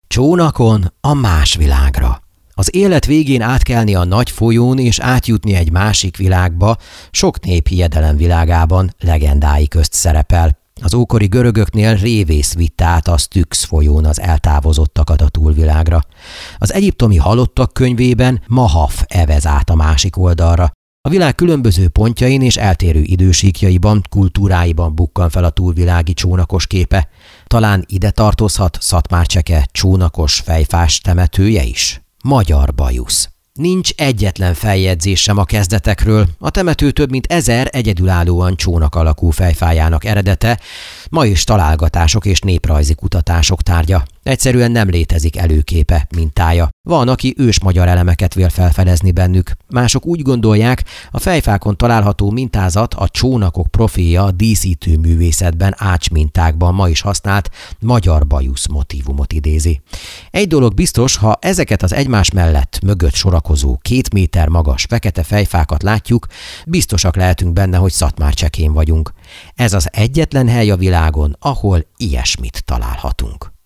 Csónakon a más világra. Az élet végén átkelni a nagy folyón és átjutni egy másik világba sok néphiedelem világában legendái közt szerepel. Az ókori görögöknél révész vitte át a Styx folyón az eltávozottakat a túlvilágra. Az egyiptomi halottak könyvében Mahaf evez át a másik oldalra. A világ különböző pontjain és eltérő idősíkjaiban, kultúráiban bukkan fel a túlvilági csónakos képe. Talán ide tartozhat Szatmárcseke csónakos fejfás temetője is? Magyar bajusz. Nincs egyetlen feljegyzés sem a kezdetekről, a temető több mint 1000 egyedülállóan csónak alakú fejfájának eredete, ma is találgatások és néprajzi kutatások tárgya. Egyszerűen nem létezik előképe, mintája. Van, aki ősmagyar elemeket vél felfedezni bennük. Mások úgy gondolják, a fejfákon található mintázat a csónakok profilja a díszítő művészetben ácsmintákban ma is használt magyar bajusz motívumot idézi. Egy dolog biztos, ha ezeket az egymás mellett mögött sorakozó 2 méter magas fekete fejfákat látjuk, biztosak lehetünk benne, hogy Szatmárcsekén vagyunk. Ez az egyetlen hely a világon, ahol ilyesmit találhatunk.